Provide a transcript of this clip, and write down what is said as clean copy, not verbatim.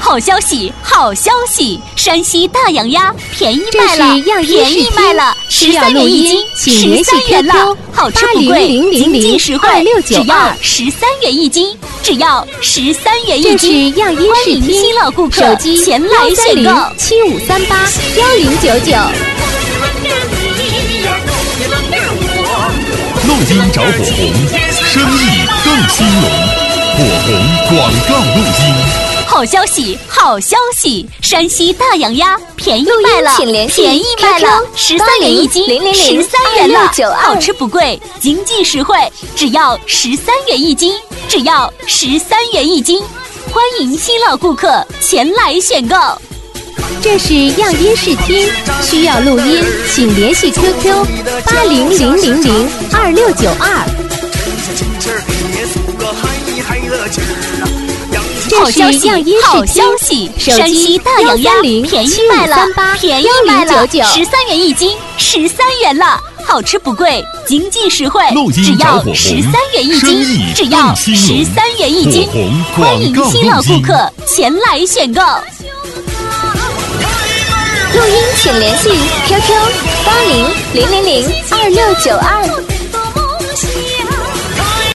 好消息，好消息！山西大养鸭便宜卖了，便宜卖了，13元一斤，13元了，好吃不贵，经济实惠，只要13元一斤，只要13元一斤。 这是样音欢迎新老顾客前来选购 75381099。 录音找火红，生意更兴隆。火红广告录音。 好消息，好消息！山西大养鸭便宜卖了，便宜卖了，13元一斤，13元了，好吃不贵，经济实惠，只要13元一斤，只要13元一斤。欢迎新老顾客前来选购。 这是样音视听，需要录音，请联系 QQ800002692。 好消息，好消息！山西大养鸭便宜卖了，便宜卖了，13元一斤，13元了，好吃不贵，经济实惠，只要13元一斤，只要13元一斤。欢迎新老顾客前来选购。 录音请联系 QQ800002692。